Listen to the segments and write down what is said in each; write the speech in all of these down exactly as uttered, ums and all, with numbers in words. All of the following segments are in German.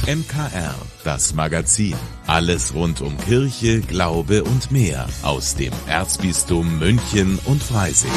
M K R, das Magazin. Alles rund um Kirche, Glaube und mehr aus dem Erzbistum München und Freising.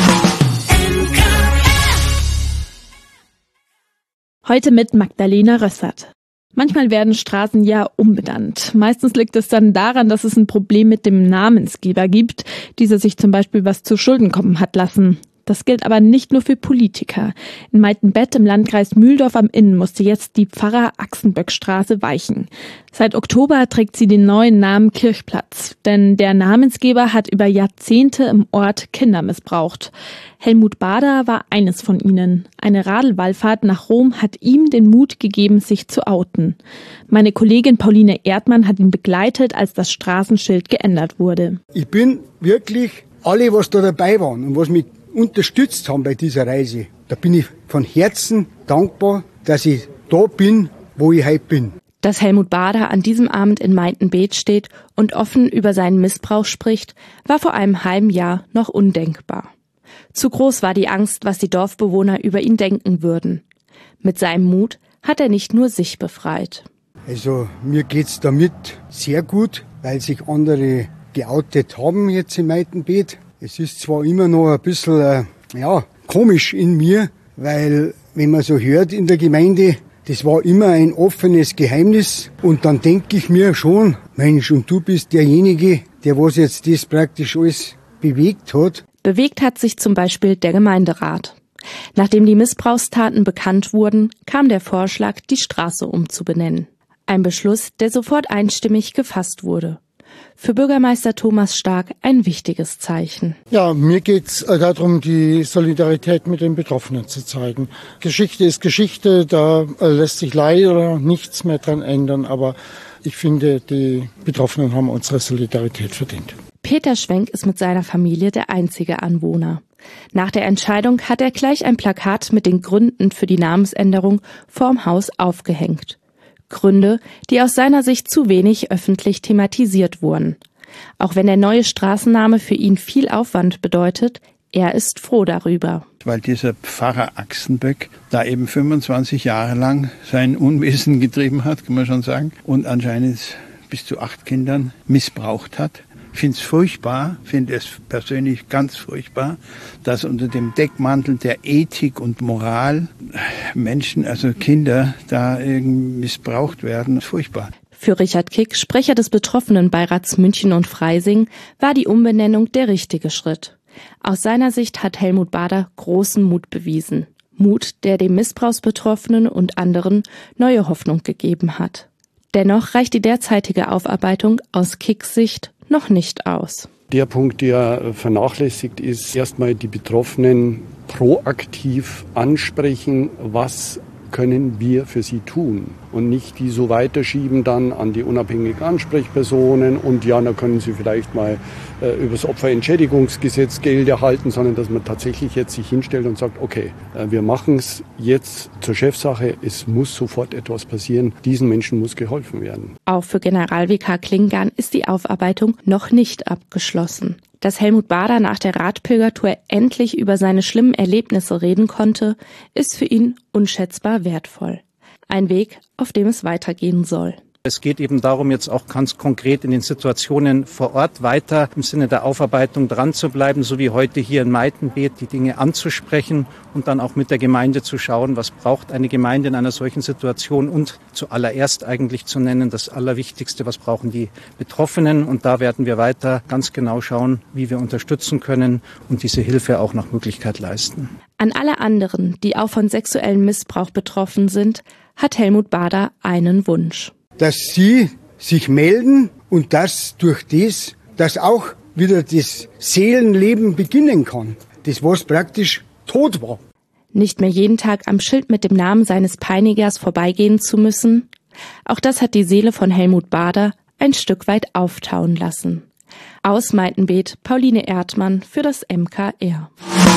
Heute mit Magdalena Rössert. Manchmal werden Straßen ja umbenannt. Meistens liegt es dann daran, dass es ein Problem mit dem Namensgeber gibt, dieser sich zum Beispiel was zu Schulden kommen hat lassen. Das gilt aber nicht nur für Politiker. In Meitenbett im Landkreis Mühldorf am Inn musste jetzt die Pfarrer-Axenböck-Straße weichen. Seit Oktober trägt sie den neuen Namen Kirchplatz, denn der Namensgeber hat über Jahrzehnte im Ort Kinder missbraucht. Helmut Bader war eines von ihnen. Eine Radlwallfahrt nach Rom hat ihm den Mut gegeben, sich zu outen. Meine Kollegin Pauline Erdmann hat ihn begleitet, als das Straßenschild geändert wurde. Ich bin wirklich alle, was da dabei waren und was mich unterstützt haben bei dieser Reise, da bin ich von Herzen dankbar, dass ich da bin, wo ich heute bin. Dass Helmut Bader an diesem Abend in Meitenbett steht und offen über seinen Missbrauch spricht, war vor einem halben Jahr noch undenkbar. Zu groß war die Angst, was die Dorfbewohner über ihn denken würden. Mit seinem Mut hat er nicht nur sich befreit. Also mir geht's damit sehr gut, weil sich andere geoutet haben jetzt in Meitenbett. Es ist zwar immer noch ein bisschen äh, ja, komisch in mir, weil wenn man so hört in der Gemeinde, das war immer ein offenes Geheimnis. Und dann denke ich mir schon, Mensch, und du bist derjenige, der was jetzt das praktisch alles bewegt hat. Bewegt hat sich zum Beispiel der Gemeinderat. Nachdem die Missbrauchstaten bekannt wurden, kam der Vorschlag, die Straße umzubenennen. Ein Beschluss, der sofort einstimmig gefasst wurde. Für Bürgermeister Thomas Stark ein wichtiges Zeichen. Ja, mir geht's darum, die Solidarität mit den Betroffenen zu zeigen. Geschichte ist Geschichte, da lässt sich leider nichts mehr dran ändern, aber ich finde, die Betroffenen haben unsere Solidarität verdient. Peter Schwenk ist mit seiner Familie der einzige Anwohner. Nach der Entscheidung hat er gleich ein Plakat mit den Gründen für die Namensänderung vorm Haus aufgehängt. Gründe, die aus seiner Sicht zu wenig öffentlich thematisiert wurden. Auch wenn der neue Straßenname für ihn viel Aufwand bedeutet, er ist froh darüber. Weil dieser Pfarrer Axenböck da eben fünfundzwanzig Jahre lang sein Unwesen getrieben hat, kann man schon sagen, und anscheinend bis zu acht Kindern missbraucht hat. Ich finde es furchtbar, finde es persönlich ganz furchtbar, dass unter dem Deckmantel der Ethik und Moral Menschen, also Kinder, da irgendwie missbraucht werden. Furchtbar. Für Richard Kick, Sprecher des Betroffenenbeirats München und Freising, war die Umbenennung der richtige Schritt. Aus seiner Sicht hat Helmut Bader großen Mut bewiesen. Mut, der dem Missbrauchsbetroffenen und anderen neue Hoffnung gegeben hat. Dennoch reicht die derzeitige Aufarbeitung aus Kicks Sicht noch nicht aus. Der Punkt, der vernachlässigt ist, erstmal die Betroffenen proaktiv ansprechen, was können wir für sie tun und nicht die so weiterschieben dann an die unabhängigen Ansprechpersonen und ja, dann können sie vielleicht mal äh, über das Opferentschädigungsgesetz Geld erhalten, sondern dass man tatsächlich jetzt sich hinstellt und sagt, okay, äh, wir machen es jetzt zur Chefsache, es muss sofort etwas passieren, diesen Menschen muss geholfen werden. Auch für Generalvikar Klingan ist die Aufarbeitung noch nicht abgeschlossen. Dass Helmut Bader nach der Radpilgertour endlich über seine schlimmen Erlebnisse reden konnte, ist für ihn unschätzbar wertvoll. Ein Weg, auf dem es weitergehen soll. Es geht eben darum, jetzt auch ganz konkret in den Situationen vor Ort weiter im Sinne der Aufarbeitung dran zu bleiben, so wie heute hier in Meitenbett, die Dinge anzusprechen und dann auch mit der Gemeinde zu schauen, was braucht eine Gemeinde in einer solchen Situation und zuallererst eigentlich zu nennen, das Allerwichtigste, was brauchen die Betroffenen. Und da werden wir weiter ganz genau schauen, wie wir unterstützen können und diese Hilfe auch nach Möglichkeit leisten. An alle anderen, die auch von sexuellem Missbrauch betroffen sind, hat Helmut Bader einen Wunsch. Dass sie sich melden und dass durch das, dass auch wieder das Seelenleben beginnen kann. Das, was praktisch tot war. Nicht mehr jeden Tag am Schild mit dem Namen seines Peinigers vorbeigehen zu müssen, auch das hat die Seele von Helmut Bader ein Stück weit auftauen lassen. Aus Meitenbett, Pauline Erdmann für das M K R.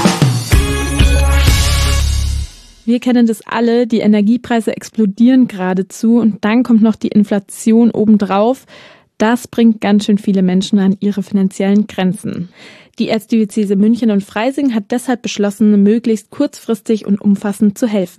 Wir kennen das alle, die Energiepreise explodieren geradezu und dann kommt noch die Inflation obendrauf. Das bringt ganz schön viele Menschen an ihre finanziellen Grenzen. Die Erzdiözese München und Freising hat deshalb beschlossen, möglichst kurzfristig und umfassend zu helfen.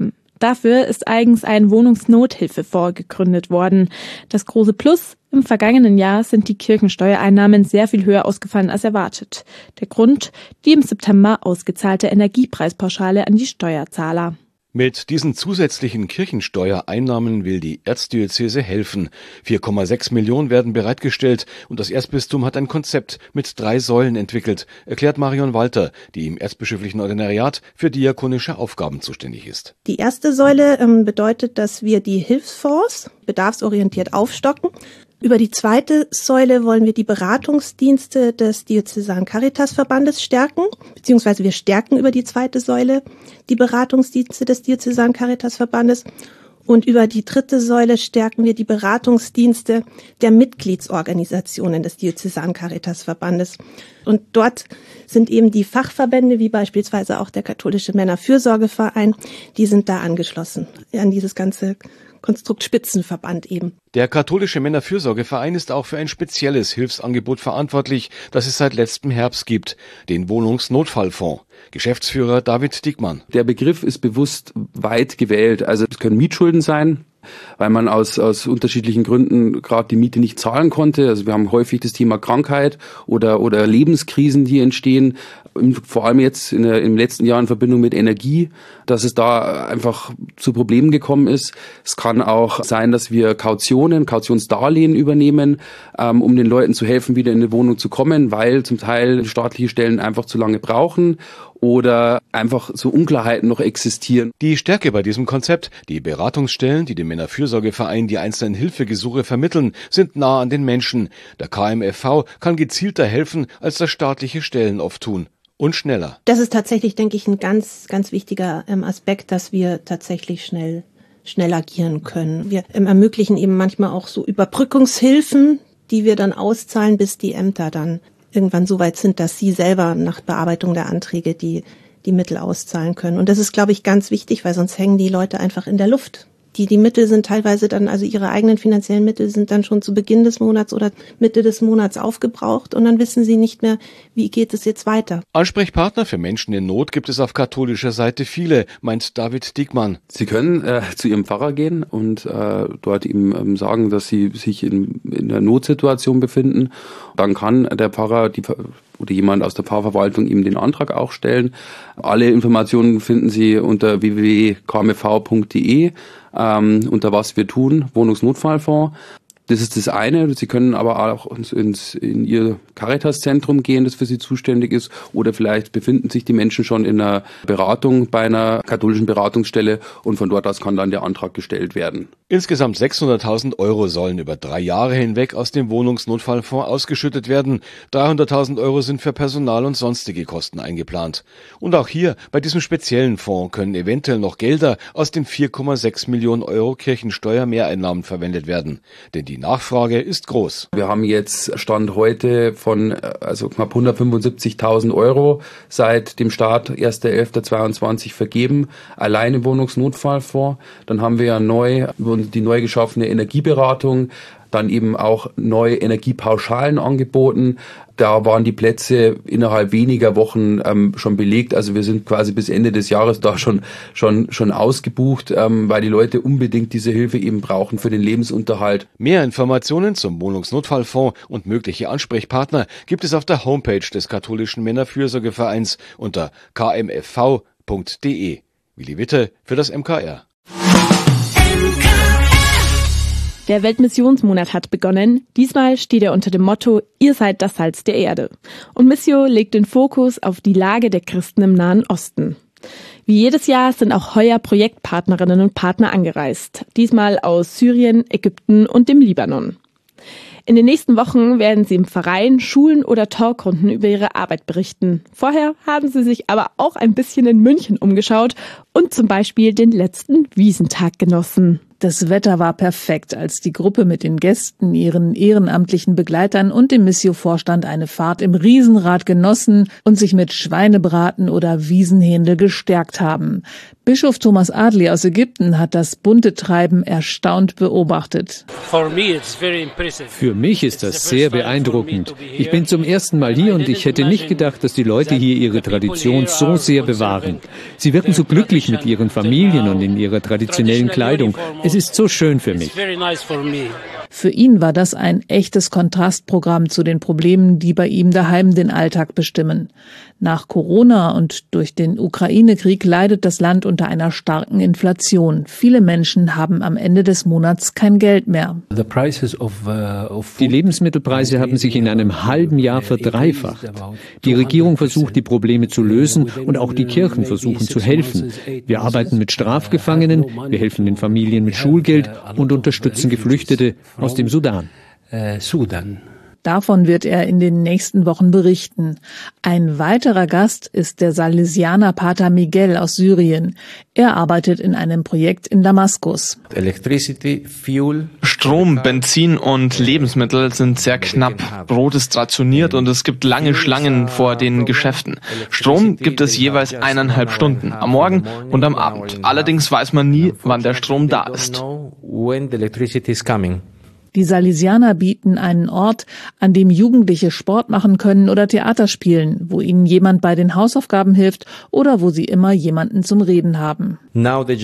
Dafür ist eigens ein Wohnungsnothilfefonds gegründet worden. Das große Plus: im vergangenen Jahr sind die Kirchensteuereinnahmen sehr viel höher ausgefallen als erwartet. Der Grund: die im September ausgezahlte Energiepreispauschale an die Steuerzahler. Mit diesen zusätzlichen Kirchensteuereinnahmen will die Erzdiözese helfen. vier Komma sechs Millionen werden bereitgestellt und das Erzbistum hat ein Konzept mit drei Säulen entwickelt, erklärt Marion Walter, die im erzbischöflichen Ordinariat für diakonische Aufgaben zuständig ist. Die erste Säule ähm, bedeutet, dass wir die Hilfsfonds bedarfsorientiert aufstocken. Über die zweite Säule wollen wir die Beratungsdienste des Diözesanen Caritasverbandes stärken, beziehungsweise wir stärken über die zweite Säule die Beratungsdienste des Diözesanen Caritasverbandes. Und über die dritte Säule stärken wir die Beratungsdienste der Mitgliedsorganisationen des Diözesanen Caritasverbandes. Und dort sind eben die Fachverbände, wie beispielsweise auch der Katholische Männerfürsorgeverein, die sind da angeschlossen an dieses ganze Konstrukt Spitzenverband eben. Der Katholische Männerfürsorgeverein ist auch für ein spezielles Hilfsangebot verantwortlich, das es seit letztem Herbst gibt, den Wohnungsnotfallfonds. Geschäftsführer David Diekmann. Der Begriff ist bewusst weit gewählt. Also es können Mietschulden sein, weil man aus, aus unterschiedlichen Gründen gerade die Miete nicht zahlen konnte. Also wir haben häufig das Thema Krankheit oder, oder Lebenskrisen, die entstehen. Vor allem jetzt in der, im letzten Jahr in Verbindung mit Energie, dass es da einfach zu Problemen gekommen ist. Es kann auch sein, dass wir Kautionen, Kautionsdarlehen übernehmen, ähm, um den Leuten zu helfen, wieder in eine Wohnung zu kommen, weil zum Teil staatliche Stellen einfach zu lange brauchen oder einfach so Unklarheiten noch existieren. Die Stärke bei diesem Konzept: die Beratungsstellen, die dem Männerfürsorgeverein die einzelnen Hilfegesuche vermitteln, sind nah an den Menschen. Der K M F V kann gezielter helfen, als das staatliche Stellen oft tun. Und schneller. Das ist tatsächlich, denke ich, ein ganz, ganz wichtiger ähm, Aspekt, dass wir tatsächlich schnell, schnell agieren können. Wir ähm, ermöglichen eben manchmal auch so Überbrückungshilfen, die wir dann auszahlen, bis die Ämter dann irgendwann so weit sind, dass sie selber nach Bearbeitung der Anträge die, die Mittel auszahlen können. Und das ist, glaube ich, ganz wichtig, weil sonst hängen die Leute einfach in der Luft. Die, die Mittel sind teilweise dann, also ihre eigenen finanziellen Mittel sind dann schon zu Beginn des Monats oder Mitte des Monats aufgebraucht und dann wissen sie nicht mehr, wie geht es jetzt weiter. Ansprechpartner für Menschen in Not gibt es auf katholischer Seite viele, meint David Diekmann. Sie können äh, zu Ihrem Pfarrer gehen und äh, dort ihm ähm, sagen, dass Sie sich in, in einer Notsituation befinden. Dann kann der Pfarrer die oder jemand aus der Pfarrverwaltung ihm den Antrag auch stellen. Alle Informationen finden Sie unter w w w punkt k m v punkt d e, ähm, unter was wir tun, Wohnungsnotfallfonds. Das ist das eine. Sie können aber auch ins, in Ihr Caritas-Zentrum gehen, das für Sie zuständig ist. Oder vielleicht befinden sich die Menschen schon in einer Beratung bei einer katholischen Beratungsstelle und von dort aus kann dann der Antrag gestellt werden. Insgesamt sechshunderttausend Euro sollen über drei Jahre hinweg aus dem Wohnungsnotfallfonds ausgeschüttet werden. dreihunderttausend Euro sind für Personal und sonstige Kosten eingeplant. Und auch hier, bei diesem speziellen Fonds, können eventuell noch Gelder aus den vier Komma sechs Millionen Euro Kirchensteuer-Mehreinnahmen verwendet werden. Denn die Die Nachfrage ist groß. Wir haben jetzt Stand heute von also knapp hundertfünfundsiebzigtausend Euro seit dem Start erster elfter zweiundzwanzig vergeben, allein im Wohnungsnotfallfonds. Dann haben wir ja neu die neu geschaffene Energieberatung, dann eben auch neue Energiepauschalen angeboten. Da waren die Plätze innerhalb weniger Wochen ähm, schon belegt. Also wir sind quasi bis Ende des Jahres da schon schon schon ausgebucht, ähm, weil die Leute unbedingt diese Hilfe eben brauchen für den Lebensunterhalt. Mehr Informationen zum Wohnungsnotfallfonds und mögliche Ansprechpartner gibt es auf der Homepage des Katholischen Männerfürsorgevereins unter k m f v punkt d e. Willi Witte für das M K R. Der Weltmissionsmonat hat begonnen. Diesmal steht er unter dem Motto: Ihr seid das Salz der Erde. Und Missio legt den Fokus auf die Lage der Christen im Nahen Osten. Wie jedes Jahr sind auch heuer Projektpartnerinnen und Partner angereist. Diesmal aus Syrien, Ägypten und dem Libanon. In den nächsten Wochen werden sie im Verein, Schulen oder Talkrunden über ihre Arbeit berichten. Vorher haben sie sich aber auch ein bisschen in München umgeschaut und zum Beispiel den letzten Wiesentag genossen. Das Wetter war perfekt, als die Gruppe mit den Gästen, ihren ehrenamtlichen Begleitern und dem Missio-Vorstand eine Fahrt im Riesenrad genossen und sich mit Schweinebraten oder Wiesenhändel gestärkt haben. Bischof Thomas Adli aus Ägypten hat das bunte Treiben erstaunt beobachtet. Für mich ist das sehr beeindruckend. Ich bin zum ersten Mal hier und ich hätte nicht gedacht, dass die Leute hier ihre Tradition so sehr bewahren. Sie wirken so glücklich mit ihren Familien und in ihrer traditionellen Kleidung. Es ist so schön für mich. Für ihn war das ein echtes Kontrastprogramm zu den Problemen, die bei ihm daheim den Alltag bestimmen. Nach Corona und durch den Ukraine-Krieg leidet das Land unter einer starken Inflation. Viele Menschen haben am Ende des Monats kein Geld mehr. Die Lebensmittelpreise haben sich in einem halben Jahr verdreifacht. Die Regierung versucht, die Probleme zu lösen und auch die Kirchen versuchen zu helfen. Wir arbeiten mit Strafgefangenen, wir helfen den Familien mit Schulgeld und unterstützen Geflüchtete aus dem Sudan. Davon wird er in den nächsten Wochen berichten. Ein weiterer Gast ist der Salesianer Pater Miguel aus Syrien. Er arbeitet in einem Projekt in Damaskus. Strom, Benzin und Lebensmittel sind sehr knapp. Brot ist rationiert und es gibt lange Schlangen vor den Geschäften. Strom gibt es jeweils eineinhalb Stunden, am Morgen und am Abend. Allerdings weiß man nie, wann der Strom da ist. Die Salesianer bieten einen Ort, an dem Jugendliche Sport machen können oder Theater spielen, wo ihnen jemand bei den Hausaufgaben hilft oder wo sie immer jemanden zum Reden haben. Die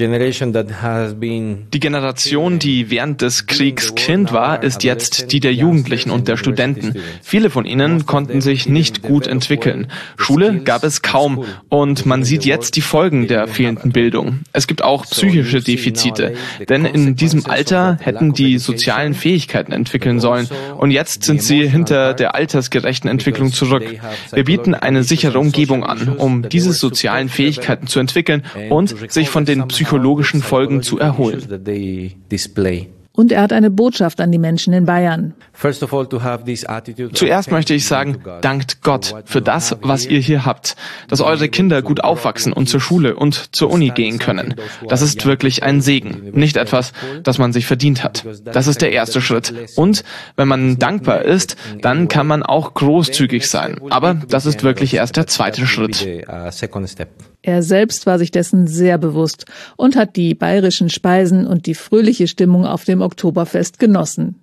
Generation, die während des Kriegs Kind war, ist jetzt die der Jugendlichen und der Studenten. Viele von ihnen konnten sich nicht gut entwickeln. Schule gab es kaum und man sieht jetzt die Folgen der fehlenden Bildung. Es gibt auch psychische Defizite, denn in diesem Alter hätten die sozialen Fähigkeiten entwickeln sollen. Und jetzt sind sie hinter der altersgerechten Entwicklung zurück. Wir bieten eine sichere Umgebung an, um diese sozialen Fähigkeiten zu entwickeln und sich von den psychologischen Folgen zu erholen. Und er hat eine Botschaft an die Menschen in Bayern. Zuerst möchte ich sagen, dankt Gott für das, was ihr hier habt, dass eure Kinder gut aufwachsen und zur Schule und zur Uni gehen können. Das ist wirklich ein Segen, nicht etwas, das man sich verdient hat. Das ist der erste Schritt. Und wenn man dankbar ist, dann kann man auch großzügig sein. Aber das ist wirklich erst der zweite Schritt. Er selbst war sich dessen sehr bewusst und hat die bayerischen Speisen und die fröhliche Stimmung auf dem Oktoberfest genossen.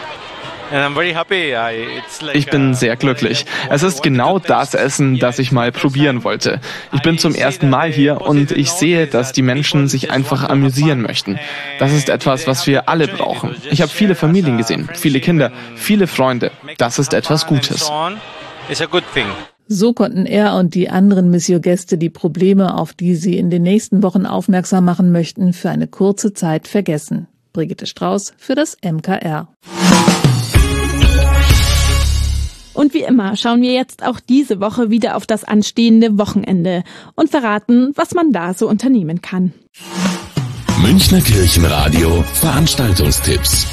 Ich bin sehr glücklich. Es ist genau das Essen, das ich mal probieren wollte. Ich bin zum ersten Mal hier und ich sehe, dass die Menschen sich einfach amüsieren möchten. Das ist etwas, was wir alle brauchen. Ich habe viele Familien gesehen, viele Kinder, viele Freunde. Das ist etwas Gutes. So konnten er und die anderen Missio-Gäste die Probleme, auf die sie in den nächsten Wochen aufmerksam machen möchten, für eine kurze Zeit vergessen. Brigitte Strauß für das M K R. Und wie immer schauen wir jetzt auch diese Woche wieder auf das anstehende Wochenende und verraten, was man da so unternehmen kann. Münchner Kirchenradio Veranstaltungstipps.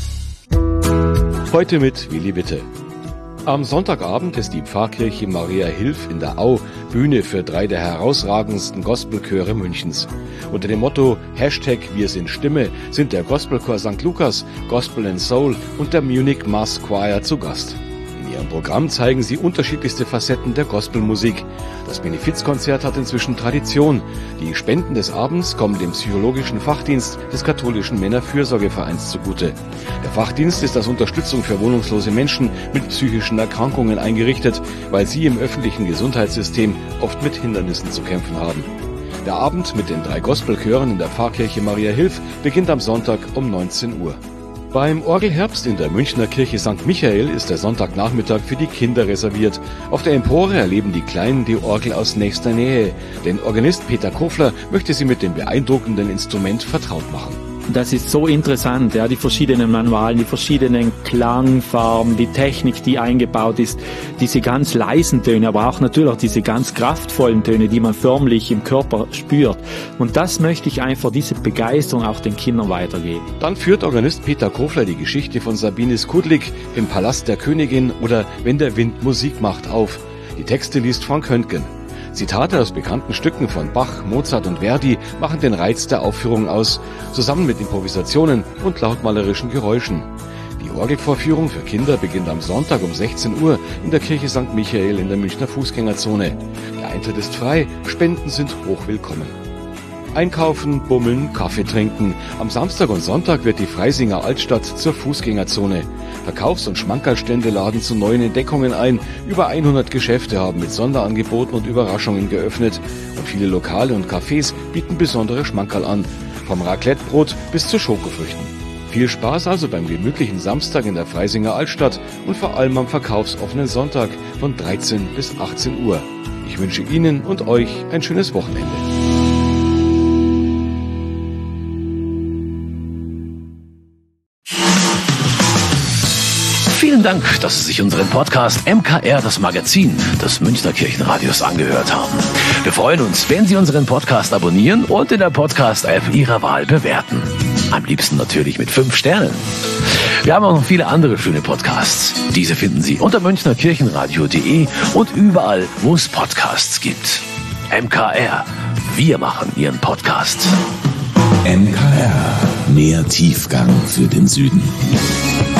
Heute mit Willi Witte. Am Sonntagabend ist die Pfarrkirche Maria Hilf in der Au Bühne für drei der herausragendsten Gospelchöre Münchens. Unter dem Motto Hashtag Wir sind Stimme sind der Gospelchor Sankt Lukas, Gospel and Soul und der Munich Mass Choir zu Gast. In ihrem Programm zeigen sie unterschiedlichste Facetten der Gospelmusik. Das Benefizkonzert hat inzwischen Tradition. Die Spenden des Abends kommen dem psychologischen Fachdienst des katholischen Männerfürsorgevereins zugute. Der Fachdienst ist als Unterstützung für wohnungslose Menschen mit psychischen Erkrankungen eingerichtet, weil sie im öffentlichen Gesundheitssystem oft mit Hindernissen zu kämpfen haben. Der Abend mit den drei Gospelchören in der Pfarrkirche Maria Hilf beginnt am Sonntag um neunzehn Uhr. Beim Orgelherbst in der Münchner Kirche Sankt Michael ist der Sonntagnachmittag für die Kinder reserviert. Auf der Empore erleben die Kleinen die Orgel aus nächster Nähe. Denn Organist Peter Kofler möchte sie mit dem beeindruckenden Instrument vertraut machen. Das ist so interessant, ja, die verschiedenen Manualen, die verschiedenen Klangfarben, die Technik, die eingebaut ist, diese ganz leisen Töne, aber auch natürlich auch diese ganz kraftvollen Töne, die man förmlich im Körper spürt. Und das möchte ich einfach, diese Begeisterung auch den Kindern weitergeben. Dann führt Organist Peter Kofler die Geschichte von Sabine Skudlik im Palast der Königin oder Wenn der Wind Musik macht auf. Die Texte liest Frank Höntgen. Zitate aus bekannten Stücken von Bach, Mozart und Verdi machen den Reiz der Aufführung aus, zusammen mit Improvisationen und lautmalerischen Geräuschen. Die Orgelvorführung für Kinder beginnt am Sonntag um sechzehn Uhr in der Kirche Sankt Michael in der Münchner Fußgängerzone. Der Eintritt ist frei, Spenden sind hochwillkommen. Einkaufen, bummeln, Kaffee trinken. Am Samstag und Sonntag wird die Freisinger Altstadt zur Fußgängerzone. Verkaufs- und Schmankerlstände laden zu neuen Entdeckungen ein. Über hundert Geschäfte haben mit Sonderangeboten und Überraschungen geöffnet. Und viele Lokale und Cafés bieten besondere Schmankerl an. Vom Raclettebrot bis zu Schokofrüchten. Viel Spaß also beim gemütlichen Samstag in der Freisinger Altstadt und vor allem am verkaufsoffenen Sonntag von dreizehn bis achtzehn Uhr. Ich wünsche Ihnen und euch ein schönes Wochenende. Vielen Dank, dass Sie sich unseren Podcast M K R, das Magazin des Münchner Kirchenradios, angehört haben. Wir freuen uns, wenn Sie unseren Podcast abonnieren und in der Podcast-App Ihrer Wahl bewerten. Am liebsten natürlich mit fünf Sternen. Wir haben auch noch viele andere schöne Podcasts. Diese finden Sie unter münchner kirchenradio punkt de und überall, wo es Podcasts gibt. M K R, wir machen Ihren Podcast. M K R, mehr Tiefgang für den Süden.